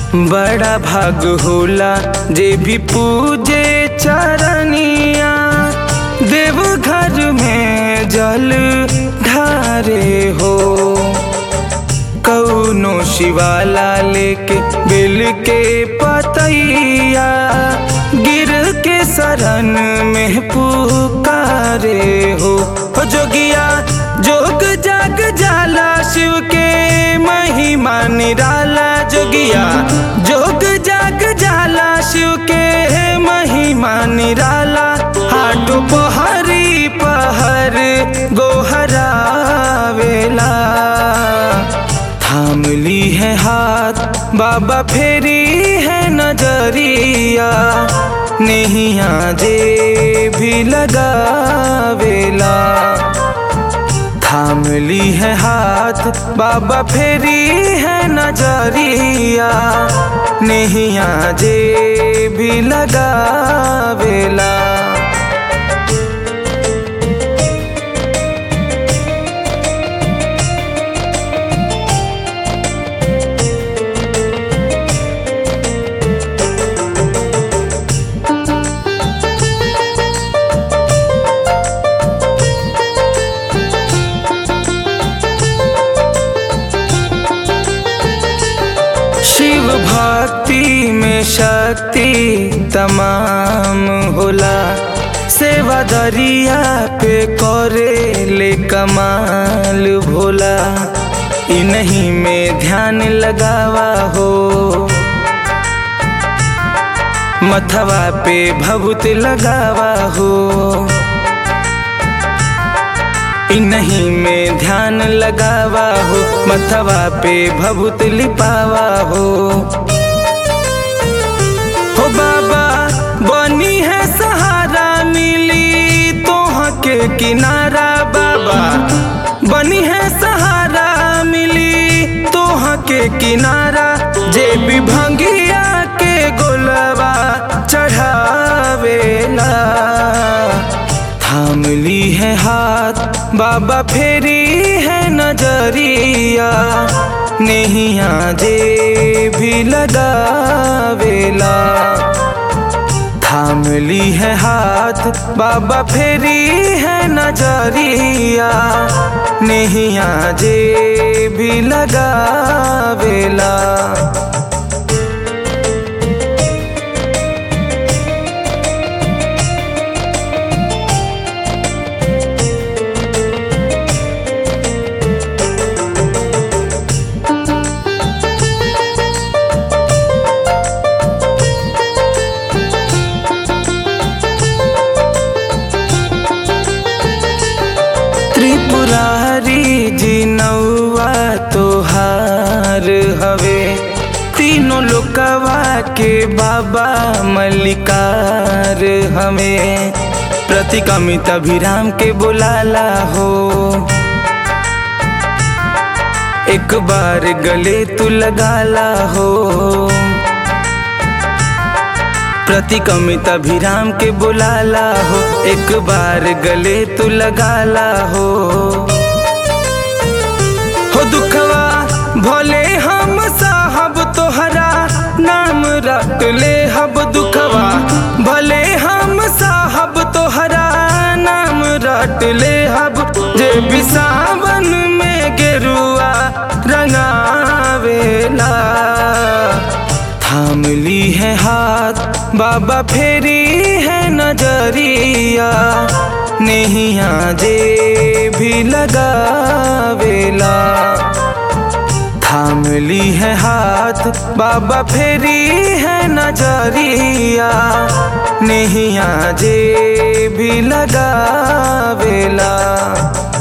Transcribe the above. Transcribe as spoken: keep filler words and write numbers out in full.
बड़ा भाग होला जे भी पूजे चरनिया, देवघर में जल ढारे हो। कौनो शिवाला लेके बेल के पतैया, गिर के शरण में पुकारे हो। जोगिया जोग जाग जाला, शिव के महिमा निराला। जोगिया जोग जाग जाला, शिव के महिमा निराला। हाटो पहरी पहर गोहरावेला, थाम ली है हाथ बाबा फेरी है नजरिया। नैया जे भी लगावेला, थाम ली है हाथ बाबा फेरी है नजरिया। नैया जे भी लगावेला। शिव भक्ति में शक्ति तमाम होला, सेवा दरिया पे करे ले कमाल भोला। इन्हीं में ध्यान लगावा हो, मथवा पे भभूत लगावा हो। इन्हीं में ध्यान लगावा हो, मथवा पे भभूत लिपावा हो। हो बाबा बनी है सहारा, मिली तोह के किनारा। बाबा बनी है सहारा, मिली तोह के किनारा। जे भी भंगिया के गोलवा चढ़ावेला, थाम ली है हाथ बाबा फेरी है नजरिया। नैया जे भी लगावेला, थाम ली है हाथ बाबा फेरी है नजरिया। नैया जे भी लगावेला। त्रिपुरारी जी नौवा तोहार हवे, तीनों लोकवा के बाबा मल्लिकार हमें। प्रतिकामित अभिराम के बुलाला हो, एक बार गले तू लगाला हो। प्रतिकामित अभिराम के बुलाला हो, एक बार गले तू लगाला हो। हो दुखवा भोले हम साहब तोहरा नाम रट ले हब। दुखवा भले हम साहब तोहरा नाम रट ले हब। जे भी सावन में गेरुआ रंगावेला, थाम ली है हाथ बाबा फेरी है नजरिया। नैया जे भी लगावेला, थाम ली है हाथ बाबा फेरी है नजरिया। नैया जे भी लगावेला।